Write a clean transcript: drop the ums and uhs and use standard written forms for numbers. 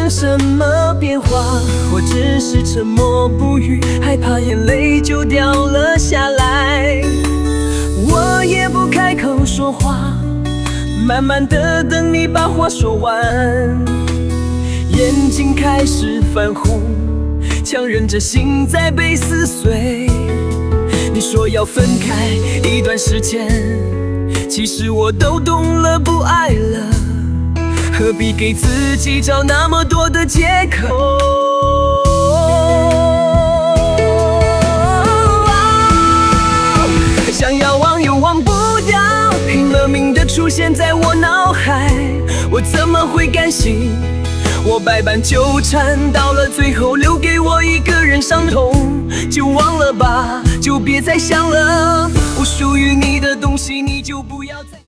生什么变化，我只是沉默不语，害怕眼泪就掉了下来。我也不开口说话，慢慢的等你把话说完。眼睛开始泛红，强忍着心在被撕碎。你说要分开一段时间，其实我都懂了，不爱了，何必给自己找那么多的借口？想要忘又忘不掉，拼了命的出现在我脑海，我怎么会甘心？我百般纠缠，到了最后留给我一个人伤痛，就忘了吧，就别再想了，不属于你的东西你就不要再